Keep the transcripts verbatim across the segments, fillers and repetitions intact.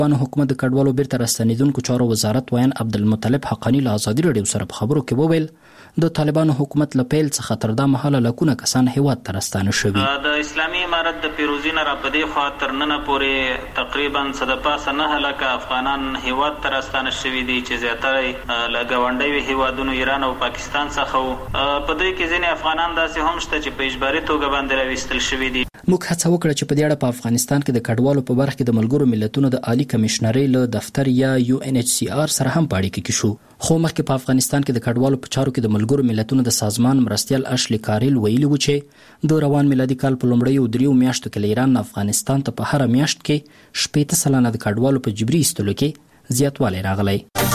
طالبانو حکومت د کډوالو بیرته راستنیدونکو چارو وزارت ویان عبدالمطلب حقانی له ازادي رادیو سره په خبرو کې وویل د طالبانو حکومت له پیل څخه تر دا مهاله لکونه کسان هیواد ته راستانه شوي. د اسلامي امارت د پیروزي نه را په دې خوا تر ننه پورې تقریبا څه د پاسه نه هلکه افغانان هیواد ته راستانه شوي دي چې زیاتره له ګاونډیو هیوادونو ایران او پاکستان څخه وو. په دوی کې ځینې افغانان داسې هم شته چې په اجباري توګه باندې راویستل شوي دي. موږ هڅه وکړه چې په دې اړه په افغانستان کې د کډوالو په برخه کې د ملګرو ملتونو د عالی کمشنرۍ له دفتر یا یو ان ایچ سی آر سره هم په اړیکه کې شو. خو مخکې په افغانستان کې د کډوالو په چارو کې د ملګرو ملتونو د سازمان مرستیال اشلی کاریل ویلي و چې د روان میلادي کال په لومړیو دریو میاشتو کې له ایران نه افغانستان ته په هر میاشت کې شپږ سلنه د کډوالو په جبري ایستلو کې زیاتوالی راغلی.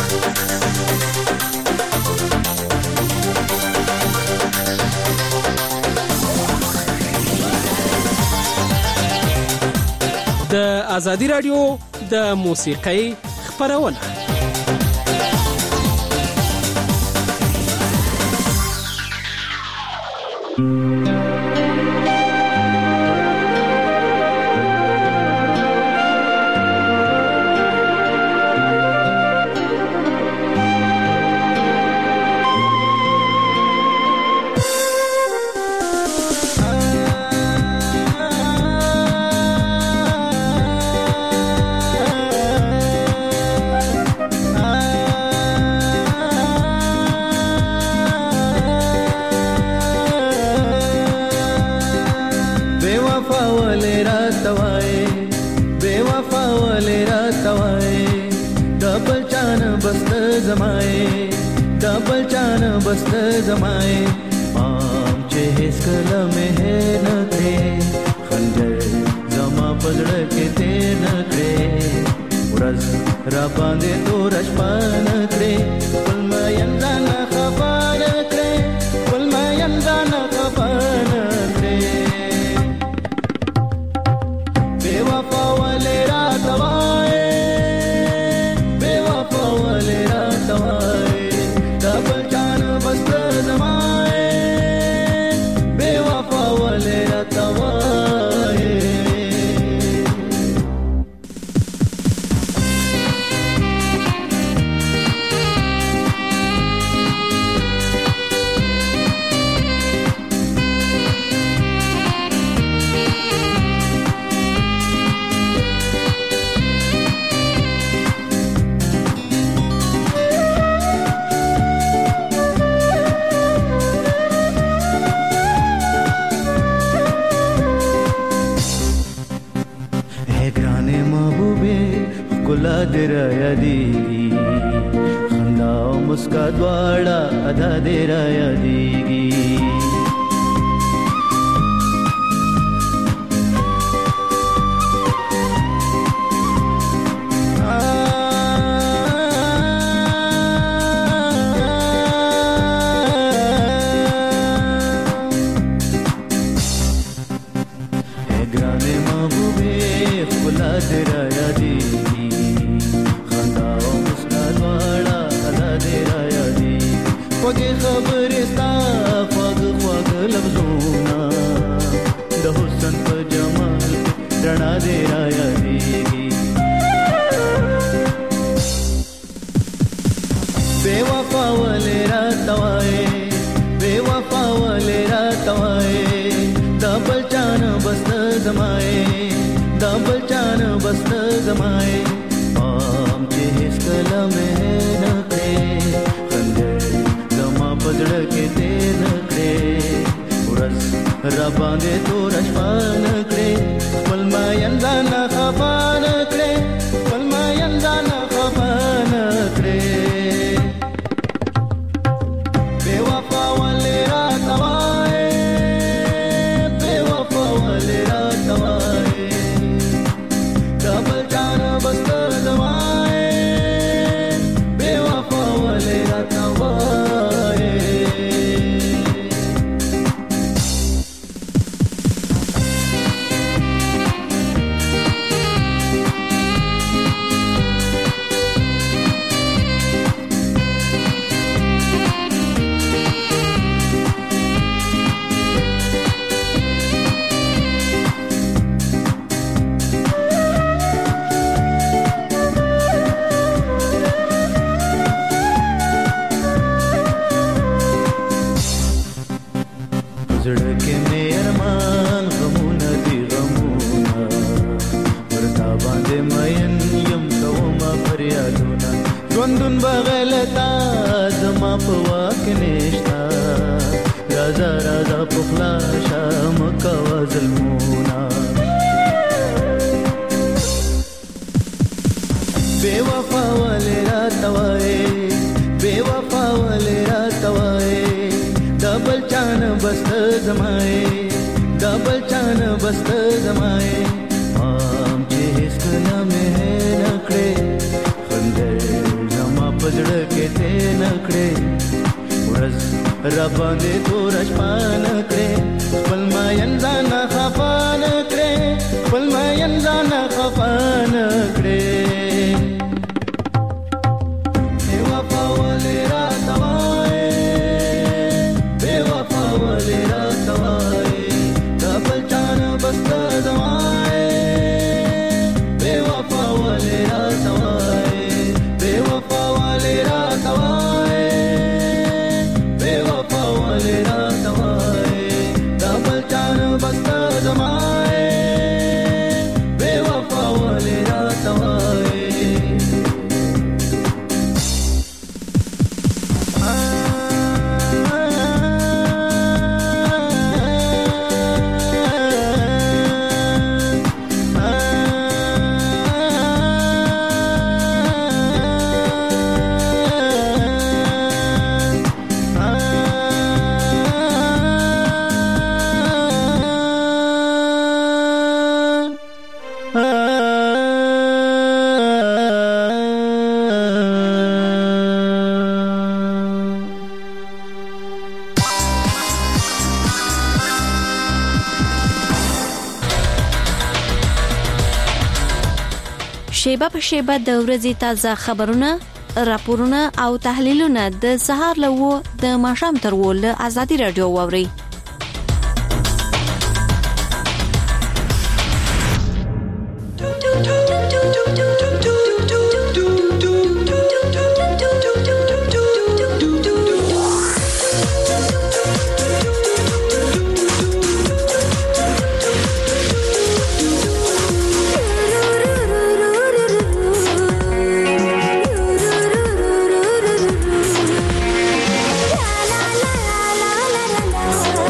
د ازادي رادیو د موسیقۍ خپرونه. ژوندون بغلتا زما په واک نشتا رازا رازا پخلا شام کوا ظلمونا بے وفا والے راتوائے بے وفا والے راتوائے دبل چان بست زمائے دبل چان بست زمائے مام چې هیڅ کله مې نکړې خندل زما پزړه کې ته نکړې ورځ را باندې تور شپان کړې خپل ما ینځان خفان کړې خپل ما ینځان خفان کړې بے وفا والے راتوائے بے وفا والے راتوائے دبل چان بست زمائے بے وفا والے راتوائے بے وفا والے راتوائے بے وفا والے راتوائے دبل چان بست زمائے بے وفا والے راتوائے شیبه په شیبه د ورځې تازه خبرونه، راپورونه او تحلیلونه د سهار له و د ماښام تر و له ازادي رادیو واوري. La la la la la la la.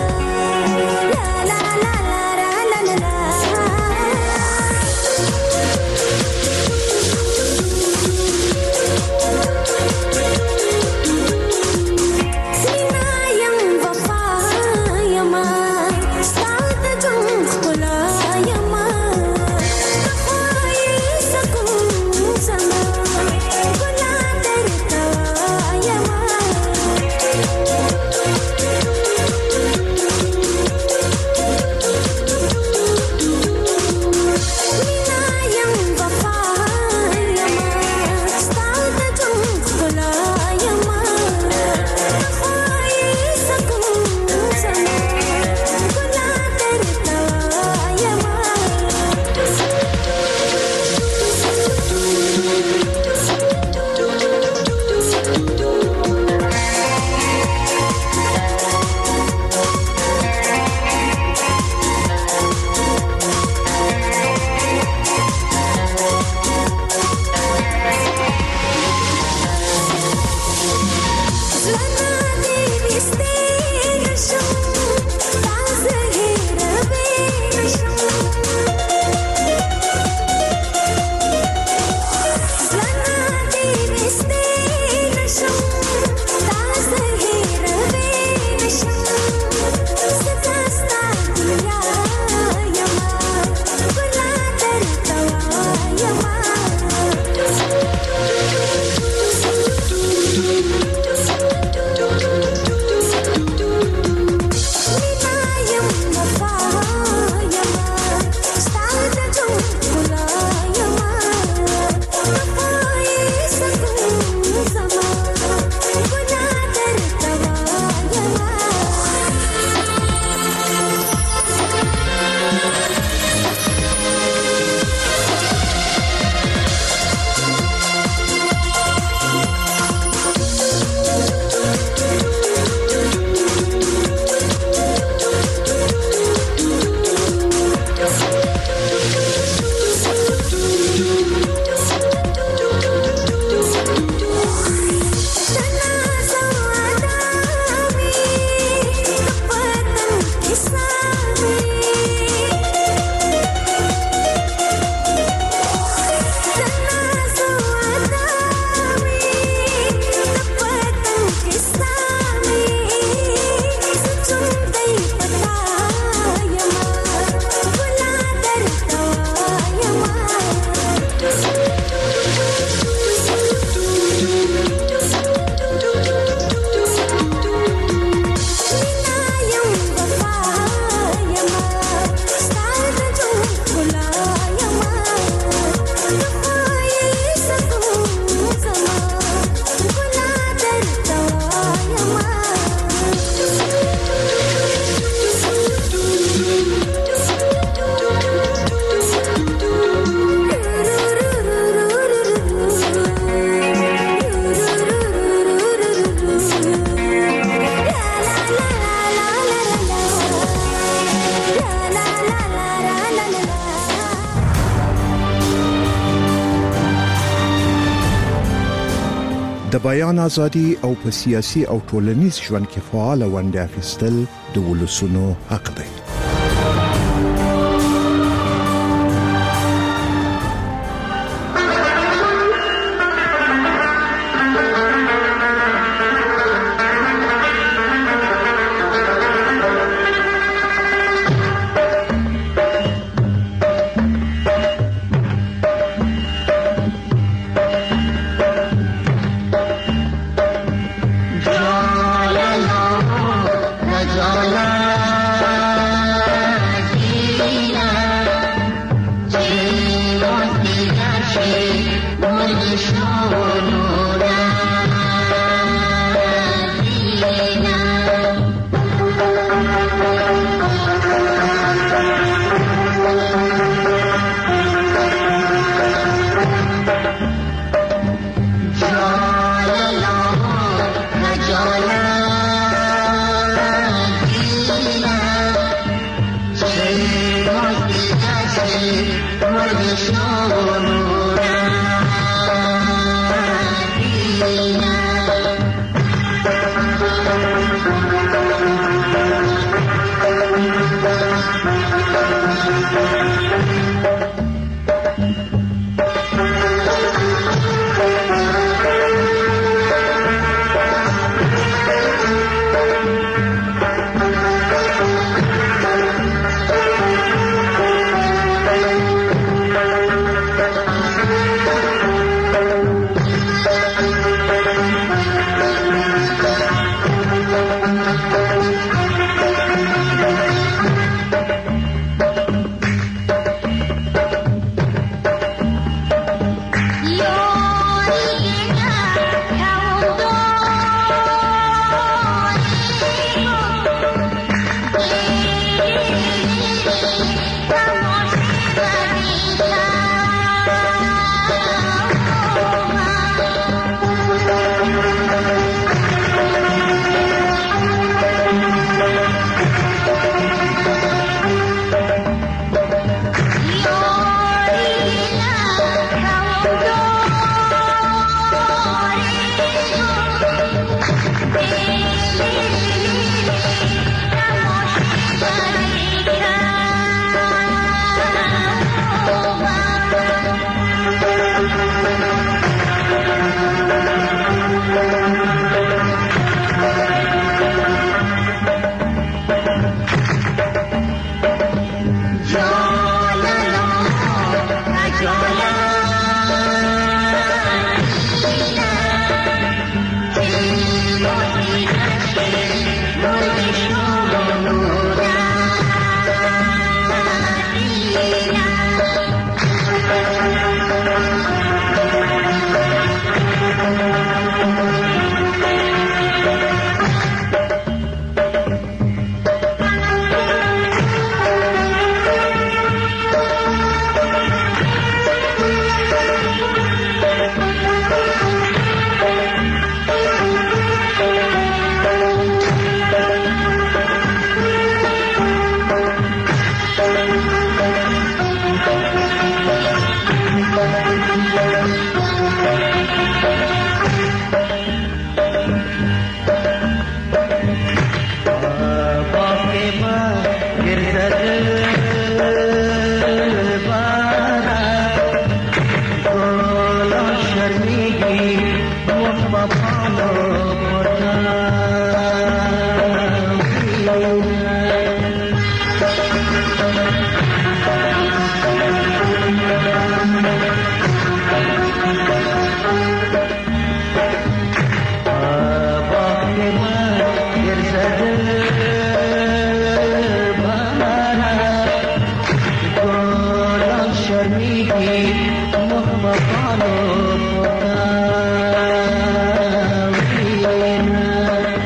د بیان ازادي او په سیاسي او ټولنیز ژوند کې فعال ونډه اخیستل د ولسونو حق دی. Follow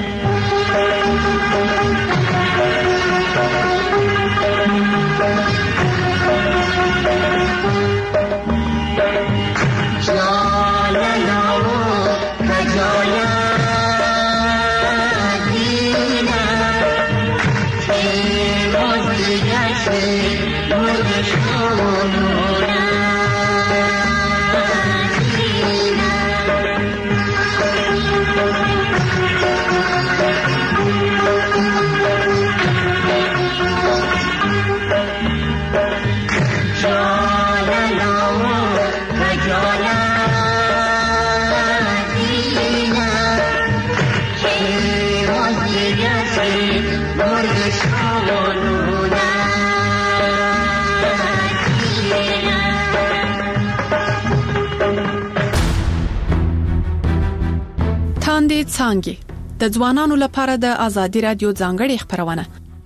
لاندې څانګې د ځوانانو لپاره د ازادي رادیو ځانګړې خبرونه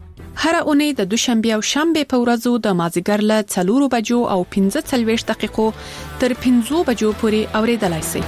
هر اونۍ د دوشنبه او شنبه په ورځو د مازیګر له څلورو بجو او پنځه څلوېښت دقیقو تر پنځو بجو پورې اوریدلای شئ.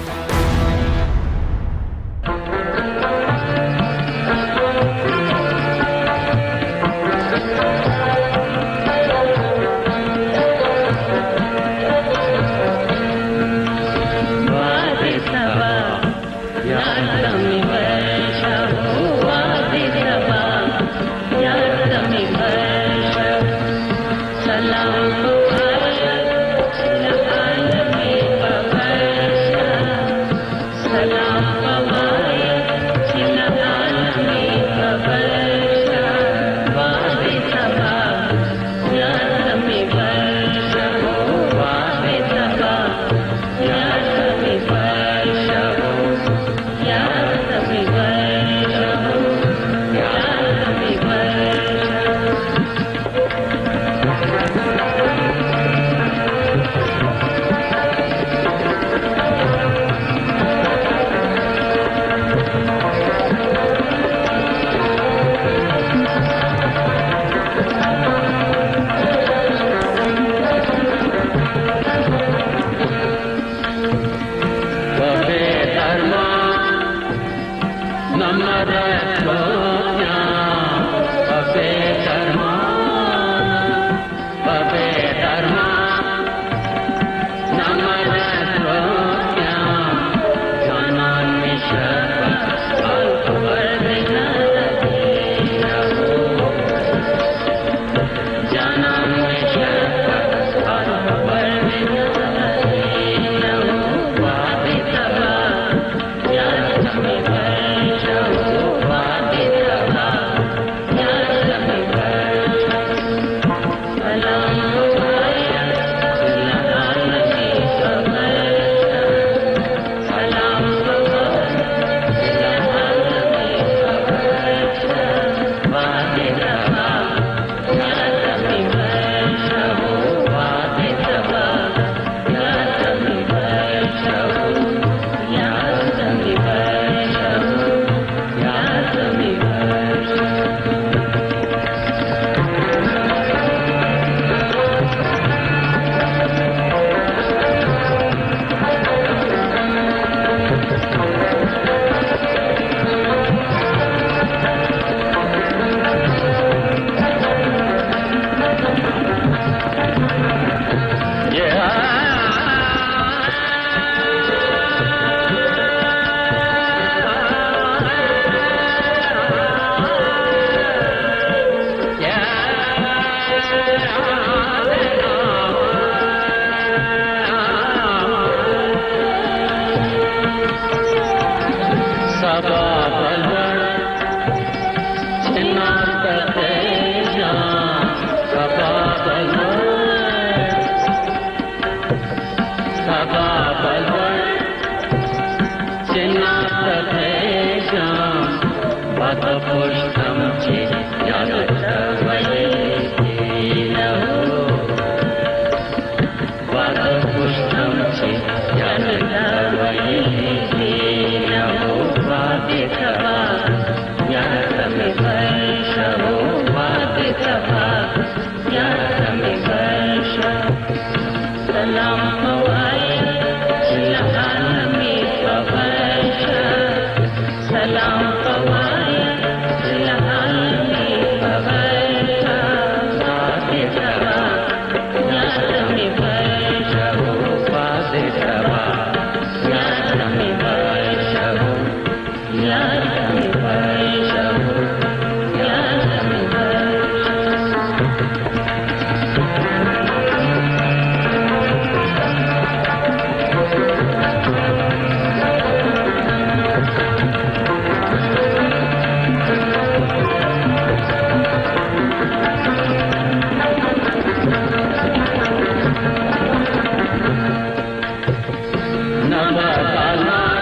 Namah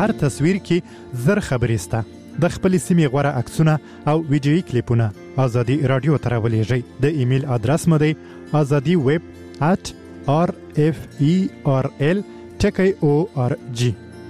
هر تصویر کې زر خبرې سته. د خپل سیمې غوړه عکسونه او ویډیويي کلیپونه ازادي رادیو ته راولېږئ. د ایمیل ادرس مو دی azadi web at r f e r l ټکی او ار جی.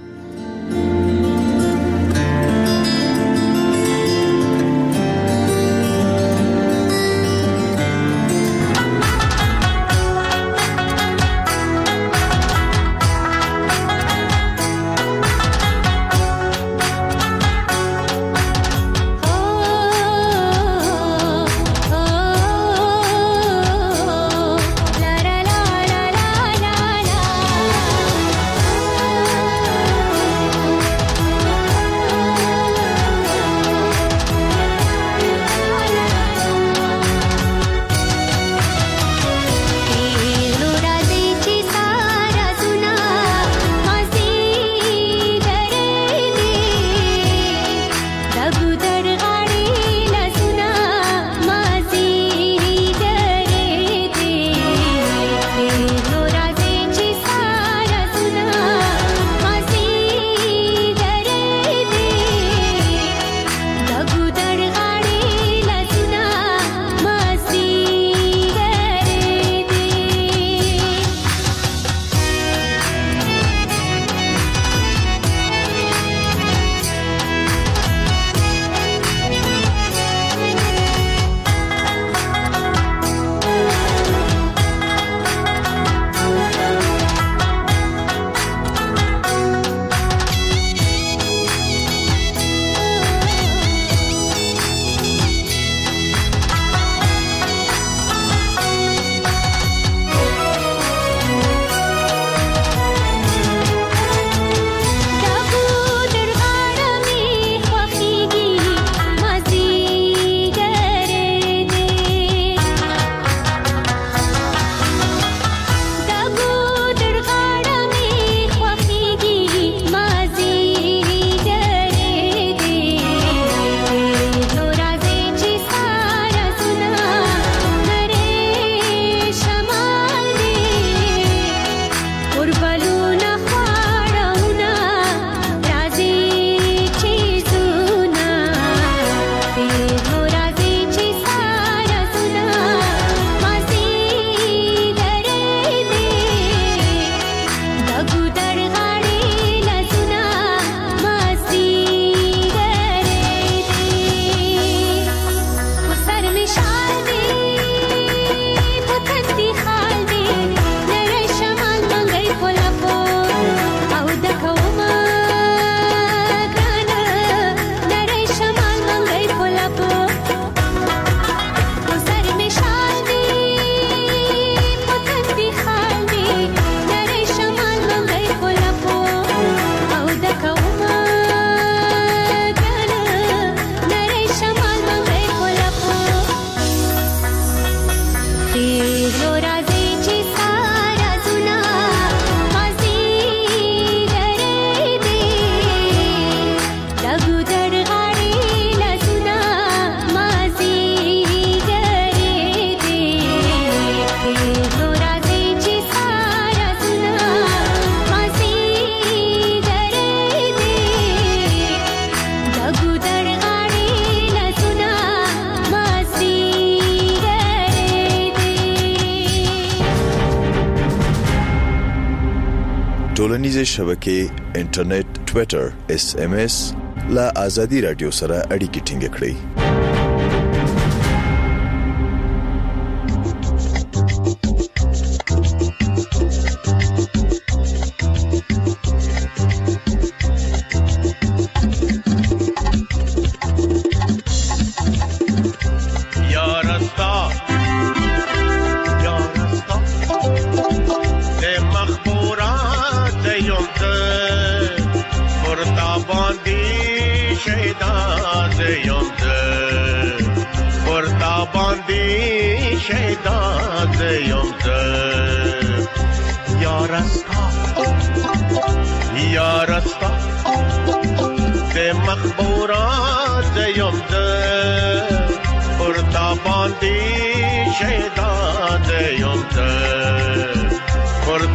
ټولنیزې شبکې، انټرنیټ، ټوئیټر، اس ام اس لا ازادي رادیو سره اړیکې ټینګ کړئ.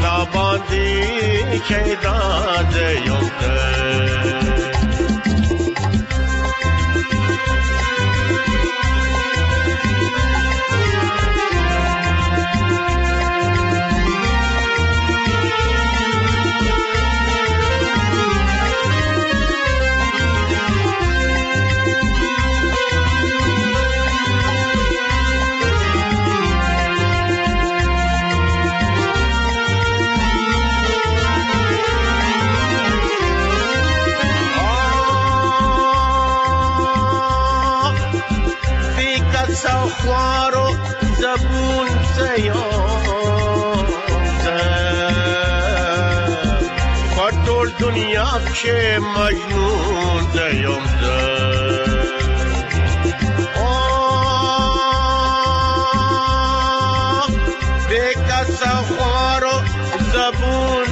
تاباندی شیدان یونده خوارو زبون زیام زم پتول دنیا که مجنون زیام زم آه بیکسا خوارو زبون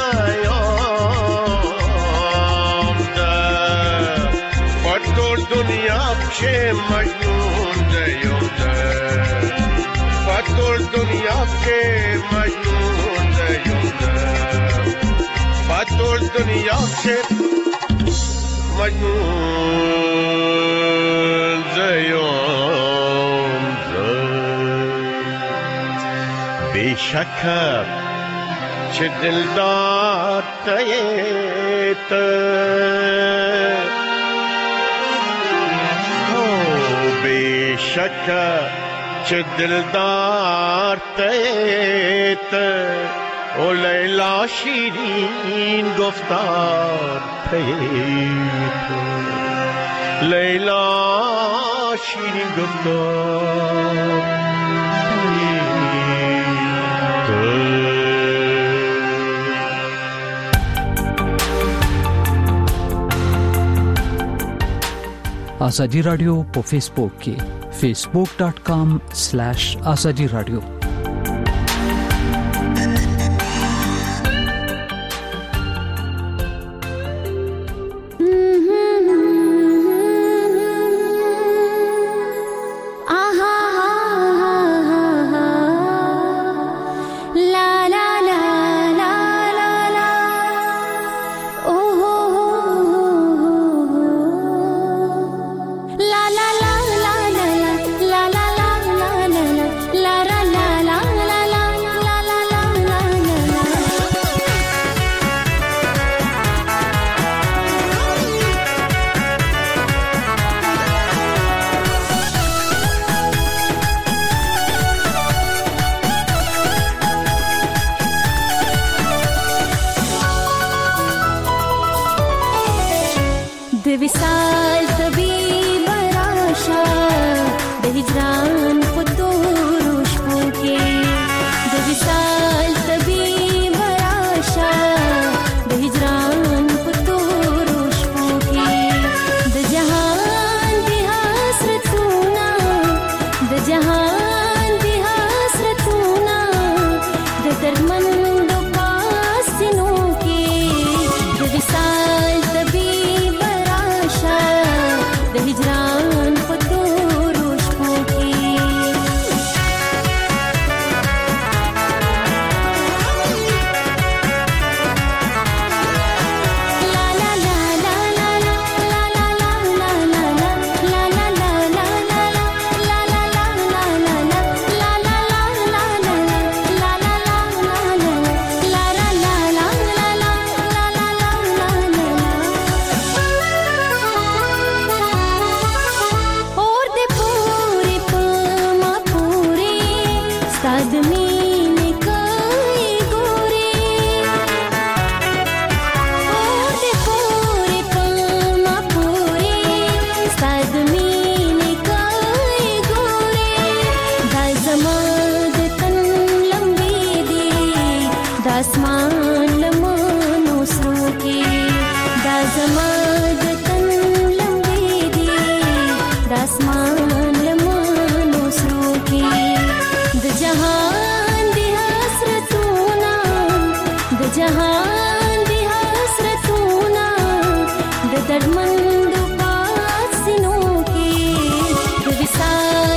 زیام زم پتول دنیا که مجنون پتول دنیا کے مجنون زیوندم پتول دنیا کے مجنون زیوندم بے شک چه دلدار تیت بے شک چه دلدار تیت او لیلا شیرین گفتار تیت لیلا شیرین گفتار تیت آزادی رادیو په فیسبوک کې facebook dot com slash azadi radio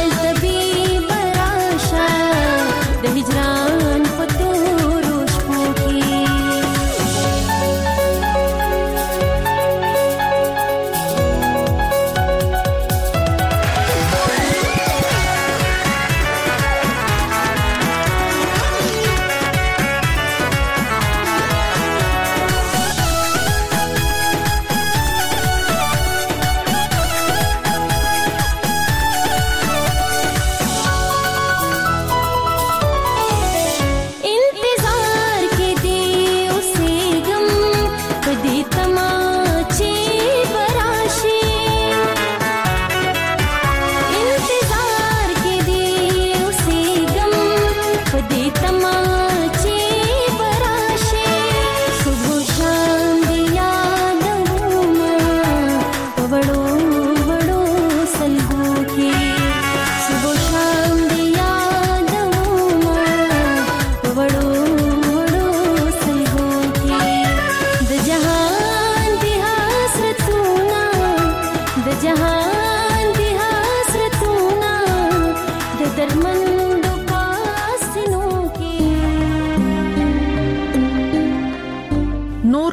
د هجران په تورو شپو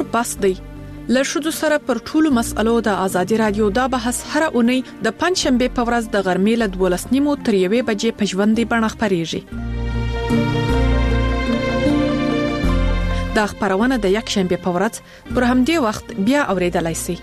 بس دی. له شذو سره پر ټولو مسألو د ازادي رادیو دا بحث هر اونۍ د پنځشنبه په ورځ د غرمې له دولس نیمو تر یوې بجې په ژوندۍ بڼه خپرېږي. دا خبرونه د یک شنبه په ورځ پر همدې وخت بیا اوریدلای شئ.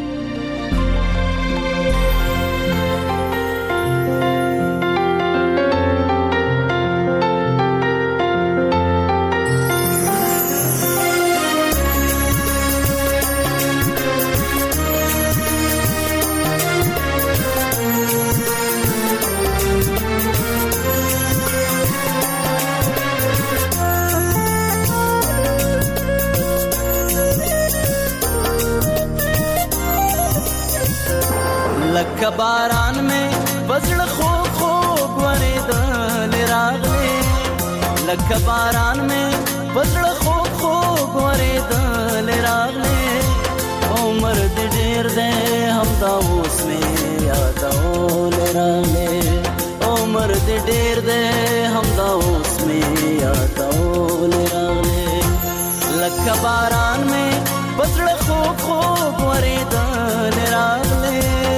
باران में बजड़ खो खो वरेदल रागले लक बारान में बजड़ खो खो वरेदल रागले उमर देर दे हम दाऊस में यादौल रागले उमर देर दे हम दाऊस में यादौल रागले लक बारान में बजड़ खो खो वरेदल रागले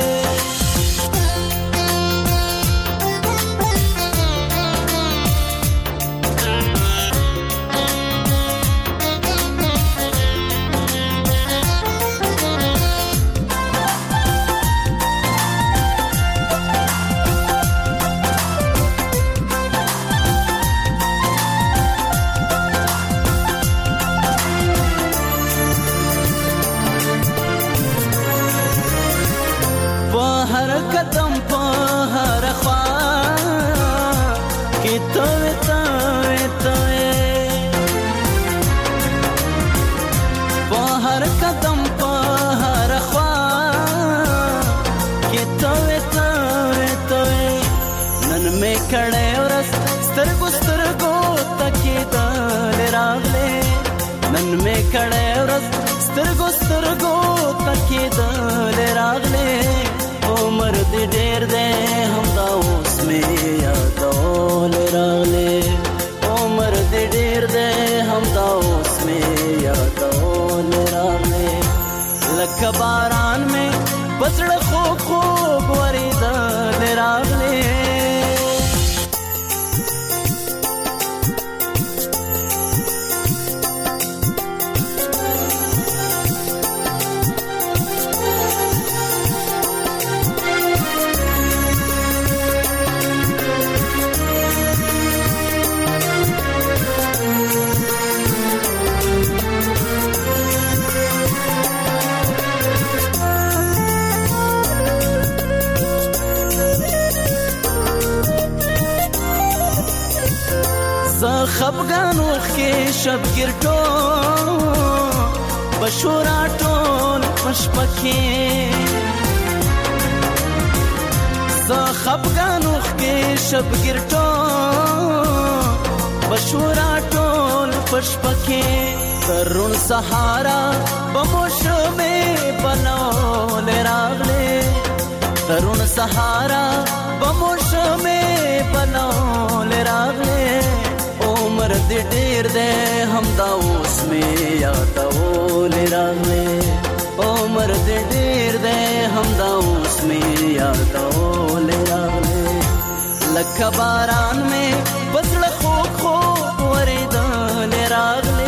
खड़े औरस स्तरगो स्तरगो तकीदल रागले नन में खड़े औरस स्तरगो स्तरगो तकीदल रागले ओ मर्द डेर दे हम दाऊस में यादौल रागले ओ मर्द डेर दे हम दाऊस में यादौल रागले लक बारान में बजड़ खो खो वरीदल रागले خفغانو خې شب ګرټو بشورا ټول پشپکې ز خفغانو خې شب ګرټو بشورا ټول پشپکې ترون سهارا بموش مې بنول راغله ترون سهارا بموش مې بنول راغله उमर दे डेर दे हम दाऊस में यादौल रागले उमर दे डेर दे हम दाऊस में यादौल रागले लक बारान में बजड़ खो खो वरेदल रागले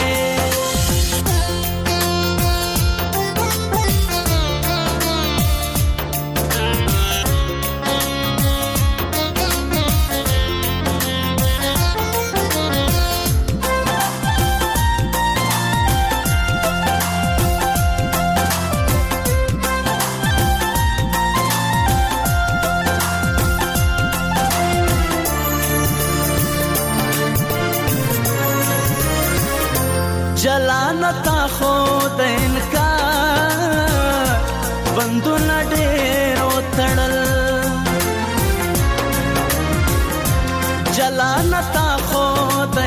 जलानता खुद इनकार बंदूना डेरो तड़ल जलानता खुद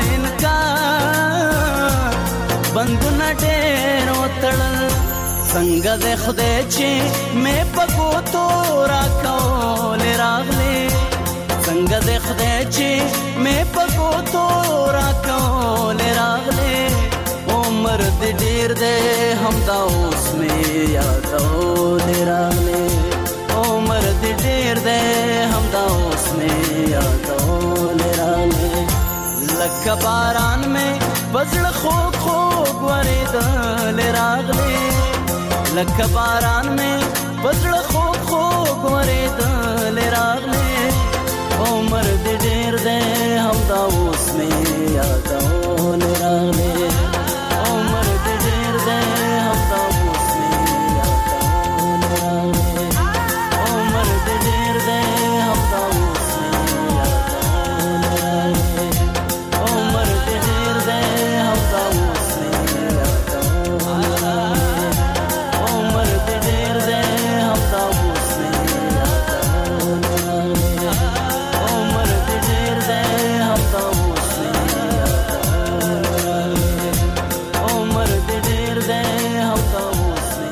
इनकार बंदूना डेरो तड़ल संग दे खुदे चे मैं पको तो राकौल रागले संग दे खुदे चे मैं पको तो राकौल रागले उमर दे دې ډیر دې همدا اوس مې یادول راغلې عمر دې ډیر دې همدا اوس مې یادول راغلې لکه باران مې بزړه خوږ خوږ ورېدل راغلې لکه باران مې بزړه خوږ خوږ ورېدل راغلې عمر دې ډیر دې همدا اوس مې یادول راغلې عمر دې ډیر دې همدا اوس مې یادول راغلې عمر دې ډیر دې همدا اوس مې یادول راغلې عمر دې ډیر دې همدا اوس مې یادول راغلې عمر دې ډیر دې همدا اوس مې یادول راغلې عمر دې ډیر دې همدا اوس مې یادول راغلې عمر دې ډیر دې همدا اوس مې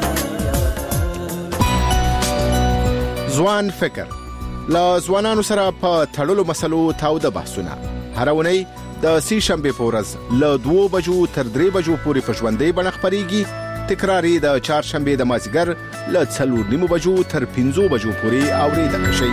یادول ځوان فکر لا ځوانانو سره په تړلو مسلو تاوده بحثونه هر اونۍ د سې شنبه په ورځ له دوه بجو تر درې بجو پورې په ژوندۍ بڼه خپرېږي تکراري د چهارشنبه د مازیګر له څلور نیمو بجو تر پنځو بجو پورې اورېدل شي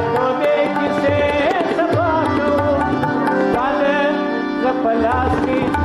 Palace